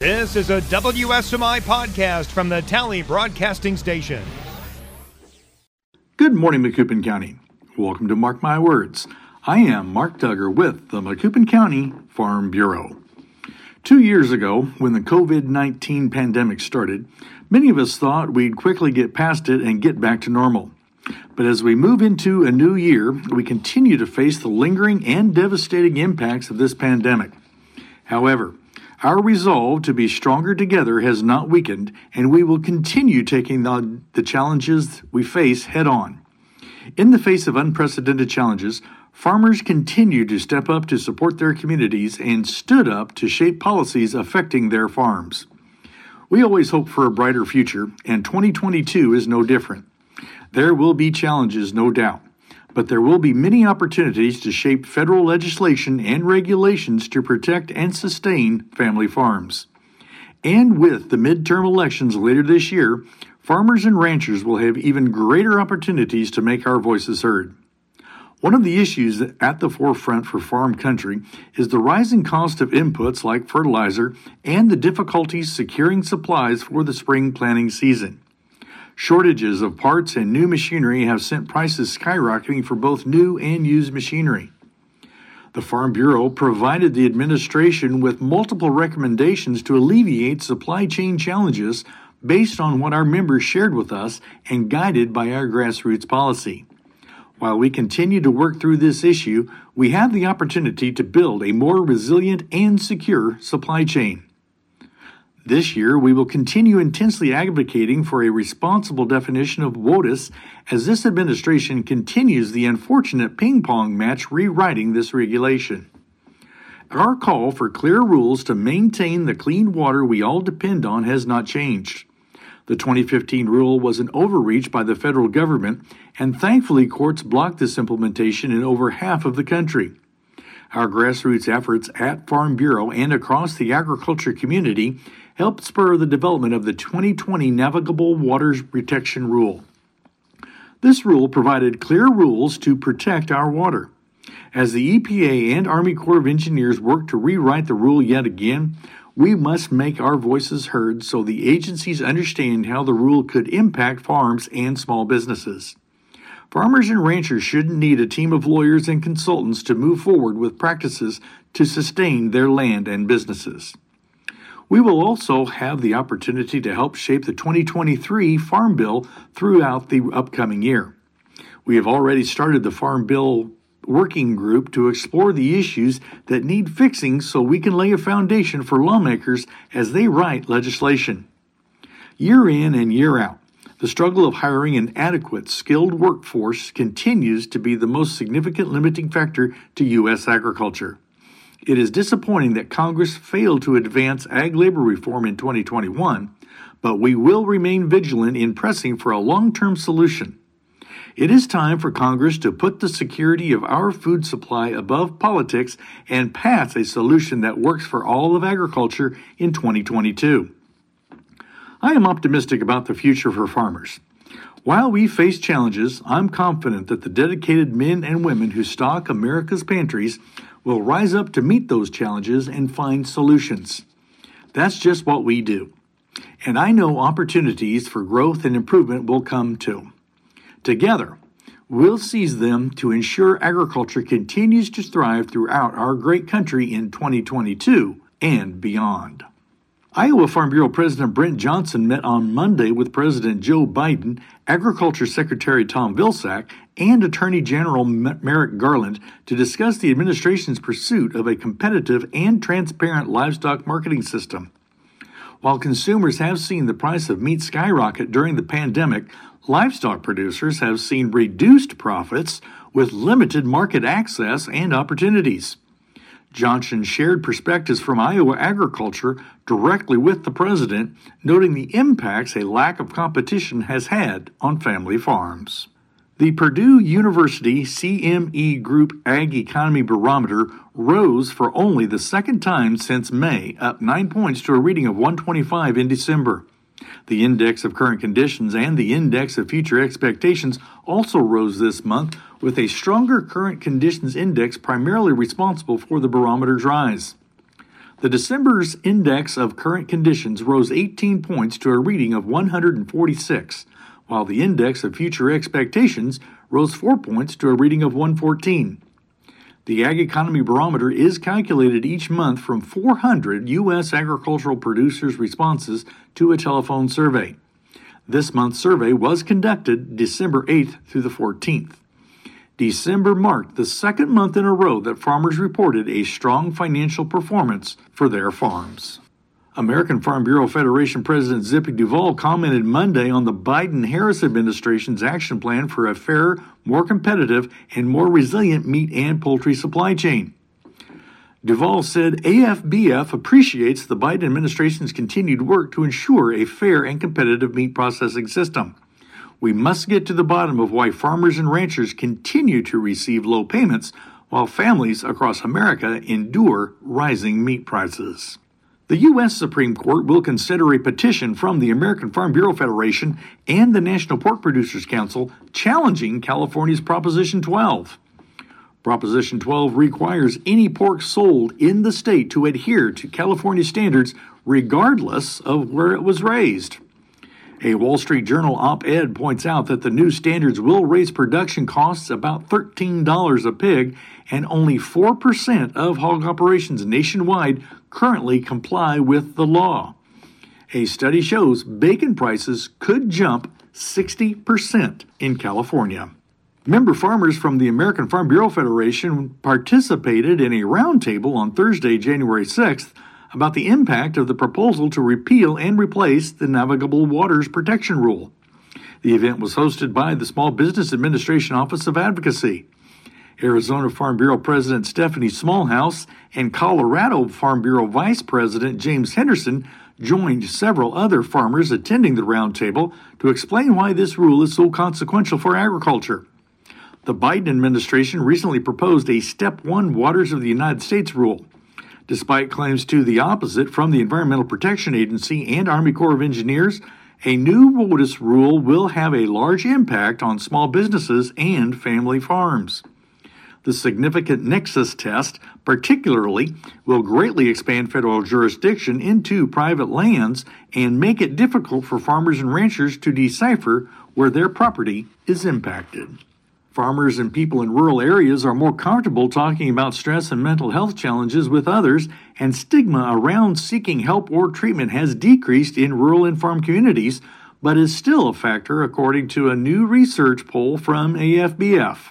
This is a WSMI podcast from the Tally Broadcasting Station. Good morning, Macoupin County. Welcome to Mark My Words. I am Mark Duggar with the Macoupin County Farm Bureau. 2 years ago, when the COVID-19 pandemic started, many of us thought we'd quickly get past it and get back to normal. But as we move into a new year, we continue to face the lingering and devastating impacts of this pandemic. However, our resolve to be stronger together has not weakened, and we will continue taking the challenges we face head on. In the face of unprecedented challenges, farmers continue to step up to support their communities and stood up to shape policies affecting their farms. We always hope for a brighter future, and 2022 is no different. There will be challenges, no doubt, but there will be many opportunities to shape federal legislation and regulations to protect and sustain family farms. And with the midterm elections later this year, farmers and ranchers will have even greater opportunities to make our voices heard. One of the issues at the forefront for farm country is the rising cost of inputs like fertilizer and the difficulties securing supplies for the spring planting season. Shortages of parts and new machinery have sent prices skyrocketing for both new and used machinery. The Farm Bureau provided the administration with multiple recommendations to alleviate supply chain challenges based on what our members shared with us and guided by our grassroots policy. While we continue to work through this issue, we have the opportunity to build a more resilient and secure supply chain. This year, we will continue intensely advocating for a responsible definition of WOTUS as this administration continues the unfortunate ping-pong match rewriting this regulation. Our call for clear rules to maintain the clean water we all depend on has not changed. The 2015 rule was an overreach by the federal government, and thankfully courts blocked this implementation in over half of the country. Our grassroots efforts at Farm Bureau and across the agriculture community helped spur the development of the 2020 Navigable Waters Protection Rule. This rule provided clear rules to protect our water. As the EPA and Army Corps of Engineers work to rewrite the rule yet again, we must make our voices heard so the agencies understand how the rule could impact farms and small businesses. Farmers and ranchers shouldn't need a team of lawyers and consultants to move forward with practices to sustain their land and businesses. We will also have the opportunity to help shape the 2023 Farm Bill throughout the upcoming year. We have already started the Farm Bill working group to explore the issues that need fixing so we can lay a foundation for lawmakers as they write legislation. Year in and year out, the struggle of hiring an adequate, skilled workforce continues to be the most significant limiting factor to U.S. agriculture. It is disappointing that Congress failed to advance ag labor reform in 2021, but we will remain vigilant in pressing for a long-term solution. It is time for Congress to put the security of our food supply above politics and pass a solution that works for all of agriculture in 2022. I am optimistic about the future for farmers. While we face challenges, I'm confident that the dedicated men and women who stock America's pantries will rise up to meet those challenges and find solutions. That's just what we do. And I know opportunities for growth and improvement will come too. Together, we'll seize them to ensure agriculture continues to thrive throughout our great country in 2022 and beyond. Iowa Farm Bureau President Brent Johnson met on Monday with President Joe Biden, Agriculture Secretary Tom Vilsack, and Attorney General Merrick Garland to discuss the administration's pursuit of a competitive and transparent livestock marketing system. While consumers have seen the price of meat skyrocket during the pandemic, livestock producers have seen reduced profits with limited market access and opportunities. Johnson shared perspectives from Iowa agriculture directly with the president, noting the impacts a lack of competition has had on family farms. The Purdue University CME Group Ag Economy Barometer rose for only the second time since May, up 9 points to a reading of 125 in December. The Index of Current Conditions and the Index of Future Expectations also rose this month, with a stronger current conditions index primarily responsible for the barometer's rise. The December's index of current conditions rose 18 points to a reading of 146, while the index of future expectations rose 4 points to a reading of 114. The Ag Economy Barometer is calculated each month from 400 U.S. agricultural producers' responses to a telephone survey. This month's survey was conducted December 8th through the 14th. December marked the second month in a row that farmers reported a strong financial performance for their farms. American Farm Bureau Federation President Zippy Duvall commented Monday on the Biden-Harris administration's action plan for a fairer, more competitive, and more resilient meat and poultry supply chain. Duvall said AFBF appreciates the Biden administration's continued work to ensure a fair and competitive meat processing system. We must get to the bottom of why farmers and ranchers continue to receive low payments while families across America endure rising meat prices. The U.S. Supreme Court will consider a petition from the American Farm Bureau Federation and the National Pork Producers Council challenging California's Proposition 12. Proposition 12 requires any pork sold in the state to adhere to California standards regardless of where it was raised. A Wall Street Journal op-ed points out that the new standards will raise production costs about $13 a pig, and only 4% of hog operations nationwide currently comply with the law. A study shows bacon prices could jump 60% in California. Member farmers from the American Farm Bureau Federation participated in a roundtable on Thursday, January 6th, about the impact of the proposal to repeal and replace the Navigable Waters Protection Rule. The event was hosted by the Small Business Administration Office of Advocacy. Arizona Farm Bureau President Stephanie Smallhouse and Colorado Farm Bureau Vice President James Henderson joined several other farmers attending the roundtable to explain why this rule is so consequential for agriculture. The Biden administration recently proposed a Step 1 Waters of the United States rule. Despite claims to the opposite from the Environmental Protection Agency and Army Corps of Engineers, a new WOTUS rule will have a large impact on small businesses and family farms. The significant nexus test, particularly, will greatly expand federal jurisdiction into private lands and make it difficult for farmers and ranchers to decipher where their property is impacted. Farmers and people in rural areas are more comfortable talking about stress and mental health challenges with others, and stigma around seeking help or treatment has decreased in rural and farm communities, but is still a factor according to a new research poll from AFBF.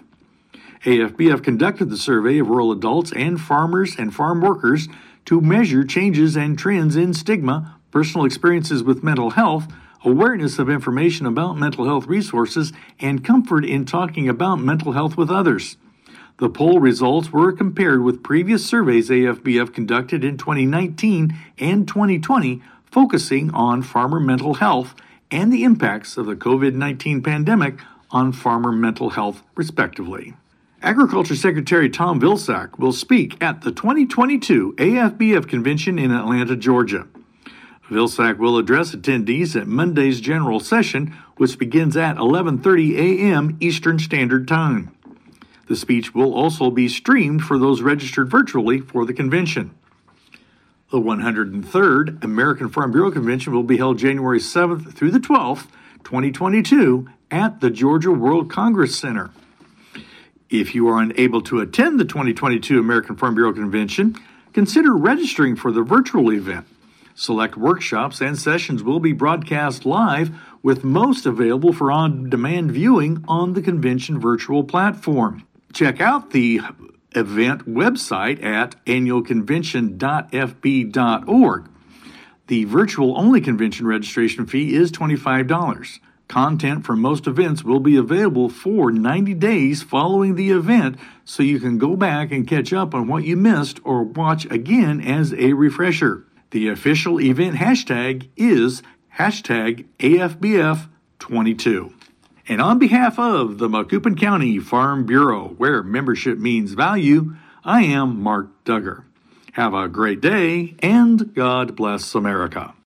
AFBF conducted the survey of rural adults and farmers and farm workers to measure changes and trends in stigma, personal experiences with mental health, awareness of information about mental health resources, and comfort in talking about mental health with others. The poll results were compared with previous surveys AFBF conducted in 2019 and 2020, focusing on farmer mental health and the impacts of the COVID-19 pandemic on farmer mental health, respectively. Agriculture Secretary Tom Vilsack will speak at the 2022 AFBF convention in Atlanta, Georgia. Vilsack will address attendees at Monday's general session, which begins at 11:30 a.m. Eastern Standard Time. The speech will also be streamed for those registered virtually for the convention. The 103rd American Farm Bureau Convention will be held January 7th through the 12th, 2022, at the Georgia World Congress Center. If you are unable to attend the 2022 American Farm Bureau Convention, consider registering for the virtual event. Select workshops and sessions will be broadcast live, with most available for on-demand viewing on the convention virtual platform. Check out the event website at annualconvention.fb.org. The virtual-only convention registration fee is $25. Content from most events will be available for 90 days following the event, so you can go back and catch up on what you missed or watch again as a refresher. The official event hashtag is #AFBF22. And on behalf of the Macoupin County Farm Bureau, where membership means value, I am Mark Duggar. Have a great day, and God bless America.